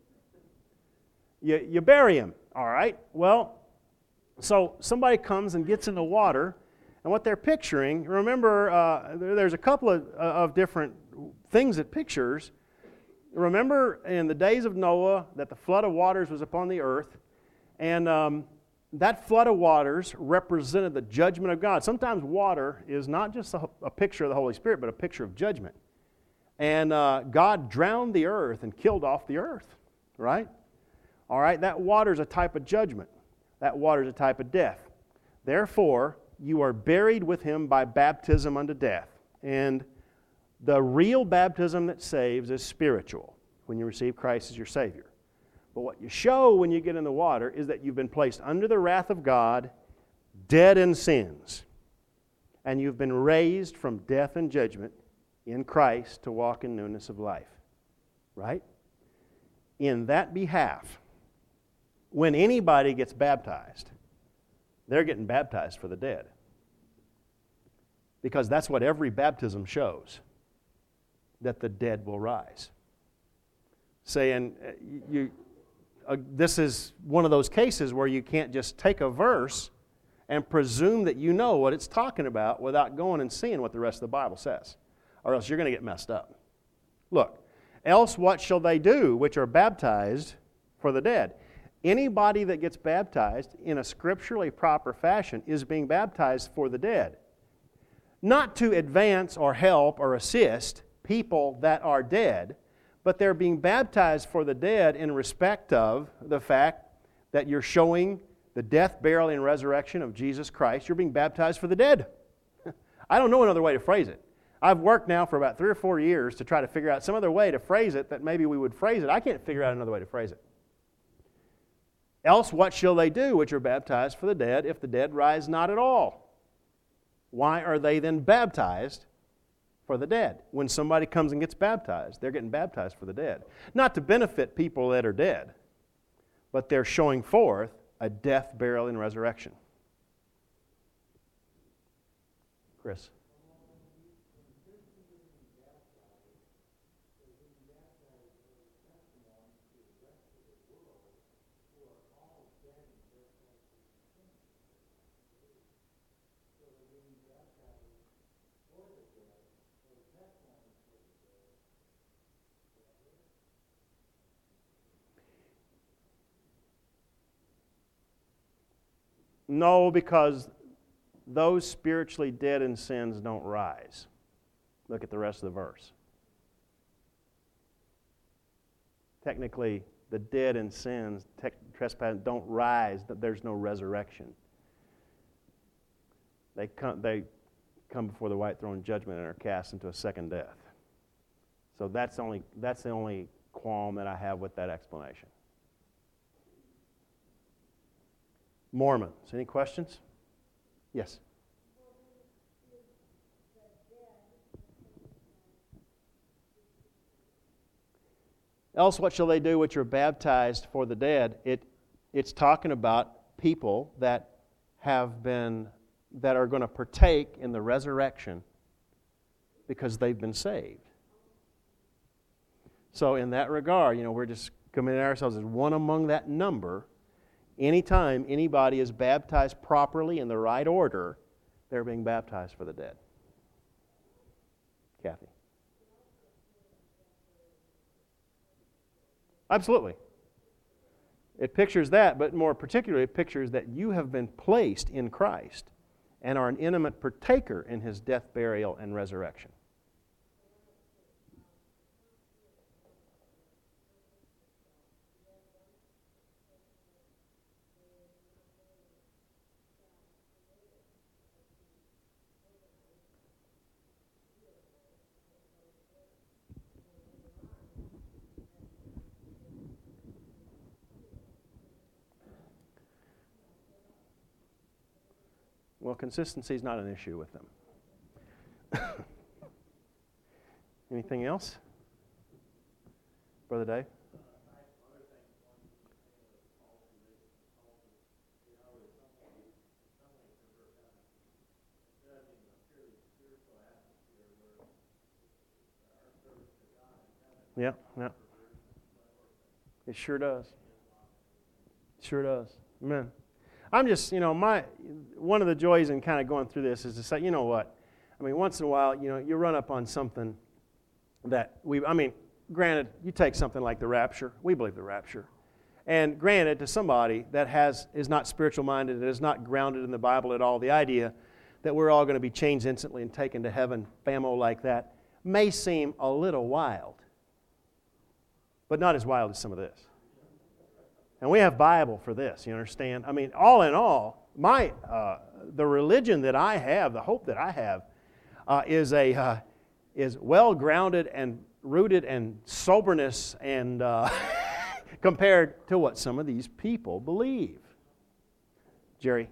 You, you bury him, all right? Well, so somebody comes and gets in the water, and what they're picturing, remember, uh, there, there's a couple of, uh, of different things it pictures. Remember in the days of Noah that the flood of waters was upon the earth, and um, that flood of waters represented the judgment of God. Sometimes water is not just a, a picture of the Holy Spirit, but a picture of judgment. And uh, God drowned the earth and killed off the earth, right? All right, that water is a type of judgment. That water is a type of death. Therefore, you are buried with Him by baptism unto death. And the real baptism that saves is spiritual, when you receive Christ as your Savior. But what you show when you get in the water is that you've been placed under the wrath of God, dead in sins. And you've been raised from death and judgment in Christ to walk in newness of life. Right? In that behalf, when anybody gets baptized, they're getting baptized for the dead. Because that's what every baptism shows, that the dead will rise. Saying, you, uh, this is one of those cases where you can't just take a verse and presume that you know what it's talking about without going and seeing what the rest of the Bible says, or else you're going to get messed up. Look, else what shall they do which are baptized for the dead? Anybody that gets baptized in a scripturally proper fashion is being baptized for the dead. Not to advance or help or assist people that are dead, but they're being baptized for the dead in respect of the fact that you're showing the death, burial, and resurrection of Jesus Christ. You're being baptized for the dead. I don't know another way to phrase it. I've worked now for about three or four years to try to figure out some other way to phrase it that maybe we would phrase it. I can't figure out another way to phrase it. Else what shall they do which are baptized for the dead, if the dead rise not at all? Why are they then baptized for the dead? When somebody comes and gets baptized, they're getting baptized for the dead. Not to benefit people that are dead, but they're showing forth a death, burial, and resurrection. Chris. No, because those spiritually dead in sins don't rise. Look at the rest of the verse. Technically, the dead in sins, trespass, don't rise, there's no resurrection. They come, they come before the white throne judgment and are cast into a second death. So that's only that's the only qualm that I have with that explanation. Mormons, any questions? Yes. Else what shall they do which are baptized for the dead? It it's talking about people that have been that are going to partake in the resurrection because they've been saved. So in that regard, you know, we're just committing ourselves as one among that number. Anytime anybody is baptized properly in the right order, they're being baptized for the dead. Kathy. Absolutely. It pictures that, but more particularly, it pictures that you have been placed in Christ and are an intimate partaker in His death, burial, and resurrection. Well, consistency is not an issue with them. Anything else? Brother Dave? Yeah, yeah. It sure does. Sure does. Amen. I'm just, you know, my one of the joys in kind of going through this is to say, you know what? I mean, once in a while, you know, you run up on something that we, I mean, granted, you take something like the rapture. We believe the rapture. And granted, to somebody that has is not spiritual minded, that is not grounded in the Bible at all, the idea that we're all going to be changed instantly and taken to heaven, famo like that, may seem a little wild. But not as wild as some of this. And we have Bible for this, you understand? I mean, all in all, my uh, the religion that I have, the hope that I have, uh, is a uh, is well grounded and rooted in soberness and uh, compared to what some of these people believe. Jerry.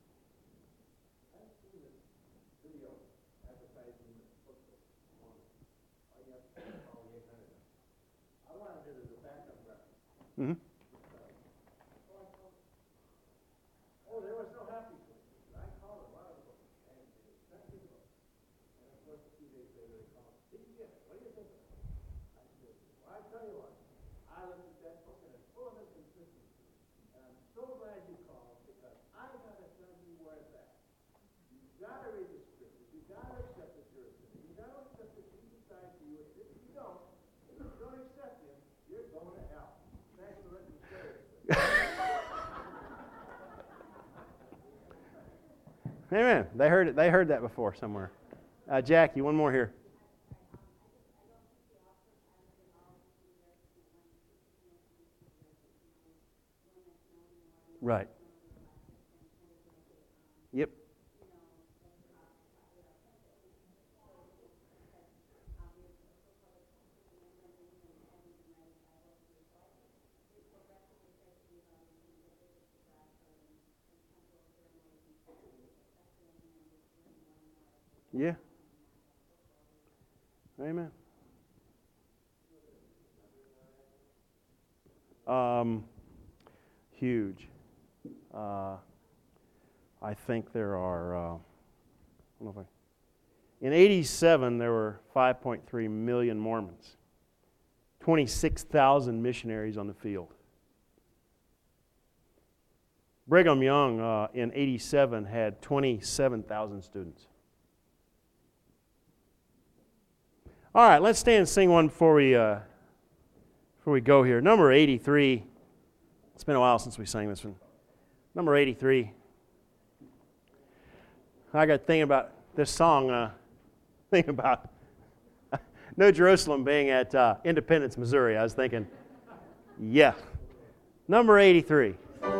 Mm-hmm. Amen. They heard it. They heard that before somewhere. Uh, Jackie, one more here. Right. Yep. Yeah. Amen. Um, huge. Uh, I think there are, uh, I don't know if I, in eighty-seven there were five point three million Mormons, twenty-six thousand missionaries on the field. Brigham Young uh, in eighty-seven had twenty-seven thousand students. All right, let's stand and sing one before we uh, before we go here. Number eighty-three. It's been a while since we sang this one. Number eighty-three. I got thinking about this song. Uh, thinking about New Jerusalem being at uh, Independence, Missouri. I was thinking, yeah. Number eighty-three.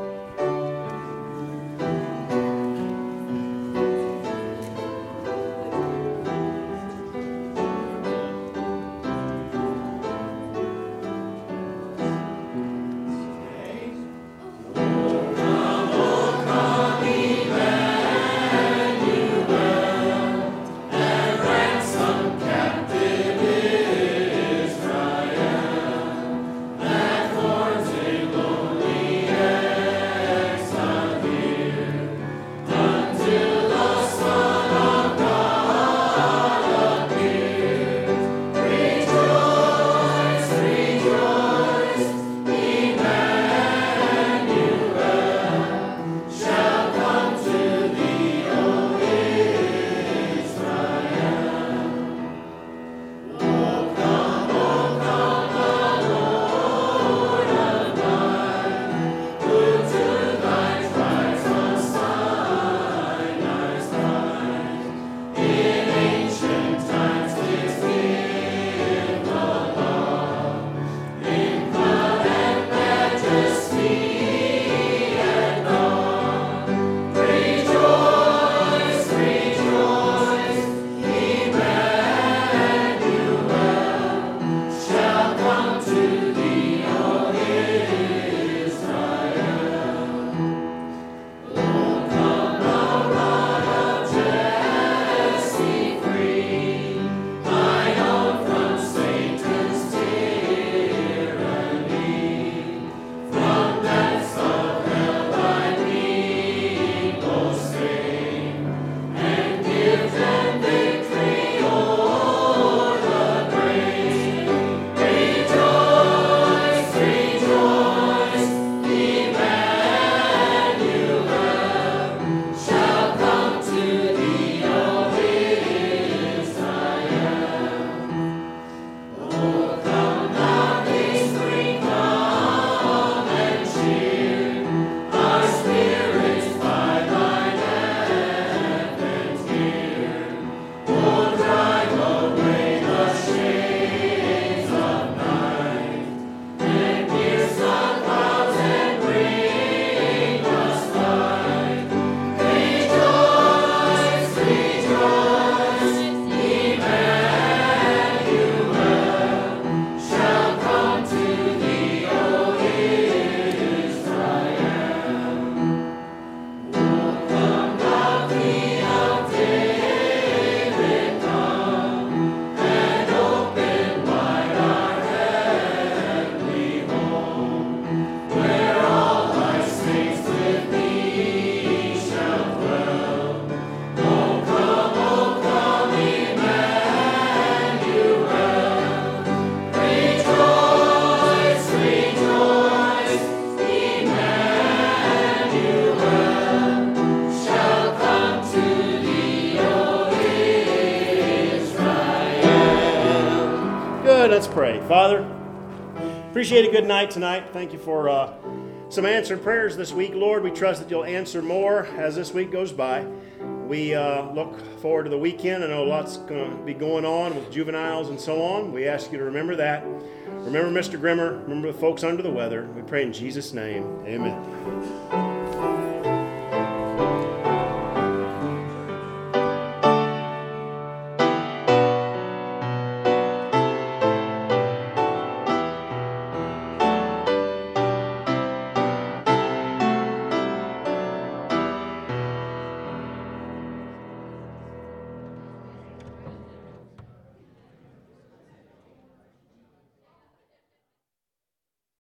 Let's pray. Father, appreciate a good night tonight. Thank you for uh, some answered prayers this week. Lord, we trust that you'll answer more as this week goes by. We uh, look forward to the weekend. I know lots going to be going on with juveniles and so on. We ask you to remember that. Remember Mister Grimmer. Remember the folks under the weather. We pray in Jesus' name. Amen.